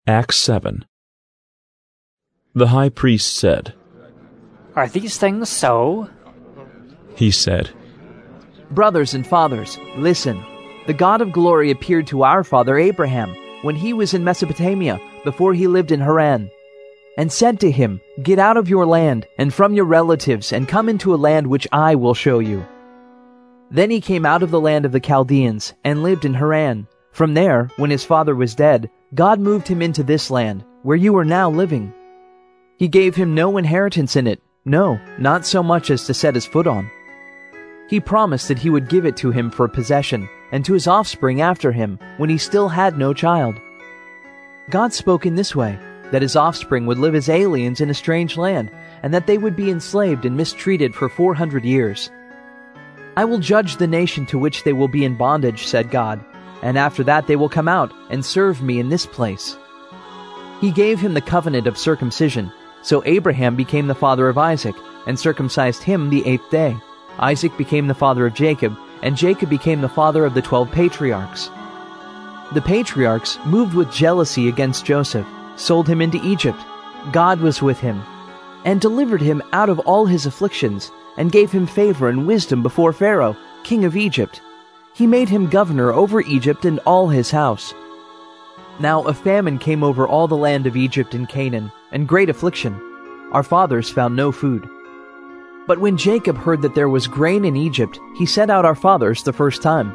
Acts 7. The high priest said, "Are these things so?" He said, "Brothers and fathers, listen. The God of glory appeared to our father Abraham when he was in Mesopotamia, before he lived in Haran, and said to him, 'Get out of your land and from your relatives and come into a land which I will show you.' Then he came out of the land of the Chaldeans and lived in Haran. From there, when his father was dead, God moved him into this land, where you are now living. He gave him no inheritance in it, no, not so much as to set his foot on. He promised that he would give it to him for possession, and to his offspring after him, when he still had no child. God spoke in this way, that his offspring would live as aliens in a strange land, and that they would be enslaved and mistreated for 400 years. 'I will judge the nation to which they will be in bondage,' said God, 'and after that they will come out and serve me in this place.' He gave him the covenant of circumcision, so Abraham became the father of Isaac, and circumcised him the 8th day. Isaac became the father of Jacob, and Jacob became the father of the 12 patriarchs. The patriarchs, moved with jealousy against Joseph, sold him into Egypt. God was with him, and delivered him out of all his afflictions, and gave him favor and wisdom before Pharaoh, king of Egypt. He made him governor over Egypt and all his house. Now a famine came over all the land of Egypt and Canaan, and great affliction. Our fathers found no food. But when Jacob heard that there was grain in Egypt, he sent out our fathers the first time.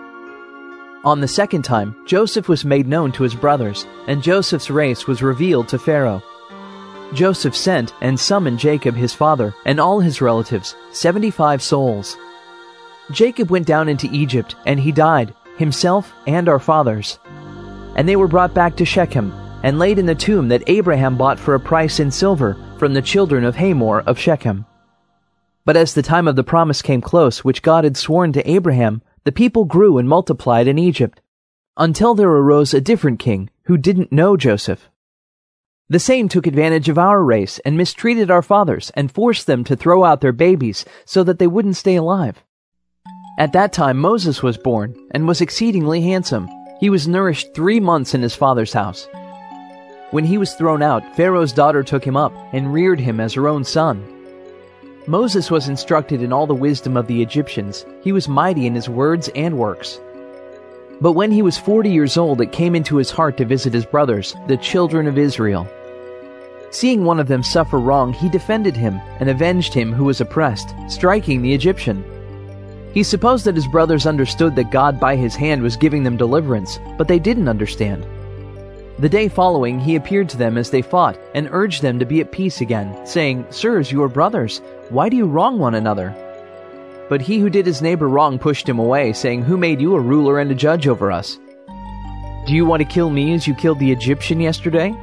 On the second time, Joseph was made known to his brothers, and Joseph's race was revealed to Pharaoh. Joseph sent and summoned Jacob his father and all his relatives, 75 souls. Jacob went down into Egypt, and he died, himself and our fathers. And they were brought back to Shechem, and laid in the tomb that Abraham bought for a price in silver from the children of Hamor of Shechem. But as the time of the promise came close, which God had sworn to Abraham, the people grew and multiplied in Egypt, until there arose a different king who didn't know Joseph. The same took advantage of our race and mistreated our fathers and forced them to throw out their babies so that they wouldn't stay alive. At that time Moses was born and was exceedingly handsome. He was nourished 3 months in his father's house. When he was thrown out, Pharaoh's daughter took him up and reared him as her own son. Moses was instructed in all the wisdom of the Egyptians. He was mighty in his words and works. But when he was 40 years old, it came into his heart to visit his brothers, the children of Israel. Seeing one of them suffer wrong, he defended him and avenged him who was oppressed, striking the Egyptian. He supposed that his brothers understood that God by his hand was giving them deliverance, but they didn't understand. The day following he appeared to them as they fought and urged them to be at peace again, saying, 'Sirs, you are brothers. Why do you wrong one another?' But he who did his neighbor wrong pushed him away, saying, 'Who made you a ruler and a judge over us? Do you want to kill me as you killed the Egyptian yesterday?'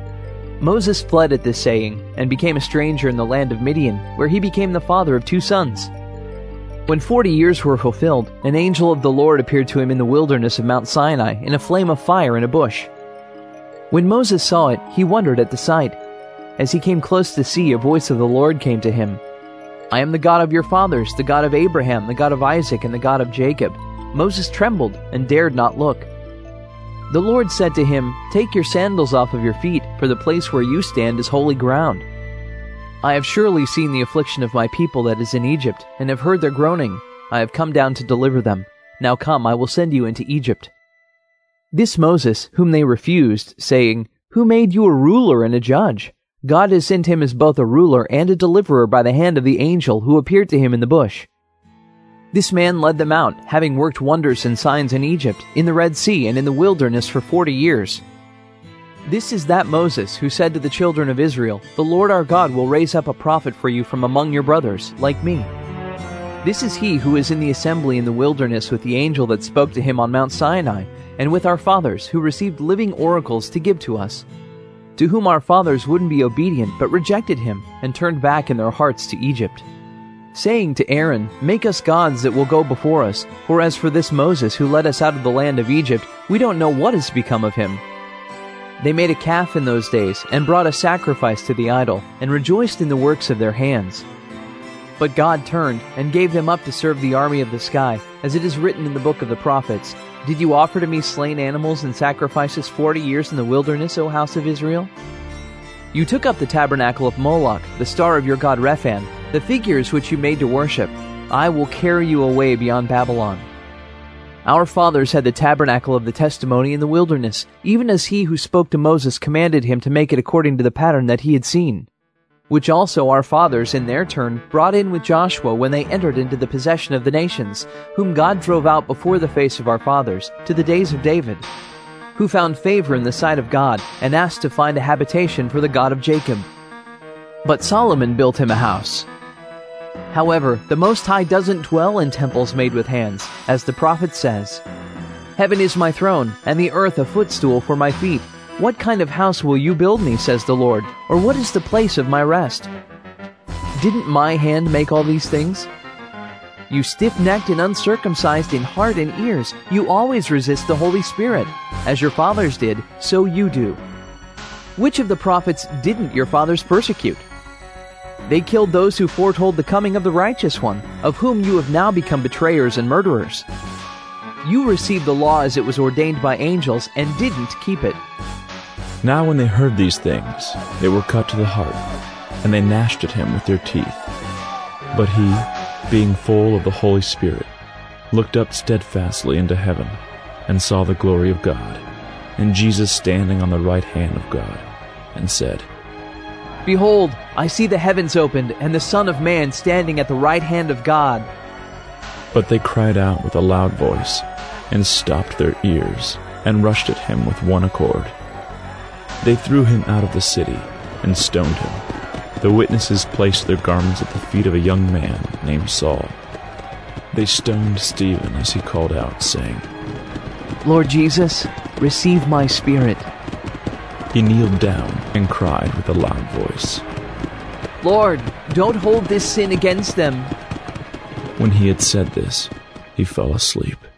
Moses fled at this saying, and became a stranger in the land of Midian, where he became the father of 2 sons. When 40 years were fulfilled, an angel of the Lord appeared to him in the wilderness of Mount Sinai in a flame of fire in a bush. When Moses saw it, he wondered at the sight. As he came close to see, a voice of the Lord came to him. 'I am the God of your fathers, the God of Abraham, the God of Isaac, and the God of Jacob.' Moses trembled and dared not look. The Lord said to him, 'Take your sandals off of your feet, for the place where you stand is holy ground. I have surely seen the affliction of my people that is in Egypt, and have heard their groaning. I have come down to deliver them. Now come, I will send you into Egypt.' This Moses, whom they refused, saying, 'Who made you a ruler and a judge?' God has sent him as both a ruler and a deliverer by the hand of the angel who appeared to him in the bush. This man led them out, having worked wonders and signs in Egypt, in the Red Sea, and in the wilderness for 40 years. This is that Moses who said to the children of Israel, 'The Lord our God will raise up a prophet for you from among your brothers, like me.' This is he who is in the assembly in the wilderness with the angel that spoke to him on Mount Sinai, and with our fathers, who received living oracles to give to us, to whom our fathers wouldn't be obedient, but rejected him, and turned back in their hearts to Egypt, saying to Aaron, 'Make us gods that will go before us, for as for this Moses who led us out of the land of Egypt, we don't know what has become of him.' They made a calf in those days, and brought a sacrifice to the idol, and rejoiced in the works of their hands. But God turned, and gave them up to serve the army of the sky, as it is written in the book of the prophets, Did you offer to me slain animals and sacrifices 40 years in the wilderness, O house of Israel? You took up the tabernacle of Moloch, the star of your god Rephan, the figures which you made to worship. I will carry you away beyond Babylon. Our fathers had the tabernacle of the testimony in the wilderness, even as he who spoke to Moses commanded him to make it according to the pattern that he had seen, which also our fathers in their turn brought in with Joshua when they entered into the possession of the nations, whom God drove out before the face of our fathers, to the days of David, who found favor in the sight of God and asked to find a habitation for the God of Jacob. But Solomon built him a house. However, the Most High doesn't dwell in temples made with hands, as the prophet says, "Heaven is my throne, and the earth a footstool for my feet. What kind of house will you build me, says the Lord, or what is the place of my rest? Didn't my hand make all these things? You stiff-necked and uncircumcised in heart and ears, you always resist the Holy Spirit. As your fathers did, so you do. Which of the prophets didn't your fathers persecute? They killed those who foretold the coming of the righteous one, of whom you have now become betrayers and murderers. You received the law as it was ordained by angels and didn't keep it." Now when they heard these things, they were cut to the heart, and they gnashed at him with their teeth. But he, being full of the Holy Spirit, looked up steadfastly into heaven, and saw the glory of God, and Jesus standing on the right hand of God, and said, "Behold, I see the heavens opened, and the Son of Man standing at the right hand of God." But they cried out with a loud voice, and stopped their ears, and rushed at him with one accord. They threw him out of the city, and stoned him. The witnesses placed their garments at the feet of a young man named Saul. They stoned Stephen as he called out, saying, "Lord Jesus, receive my spirit." He kneeled down and cried with a loud voice, "Lord, don't hold this sin against them." When he had said this, he fell asleep.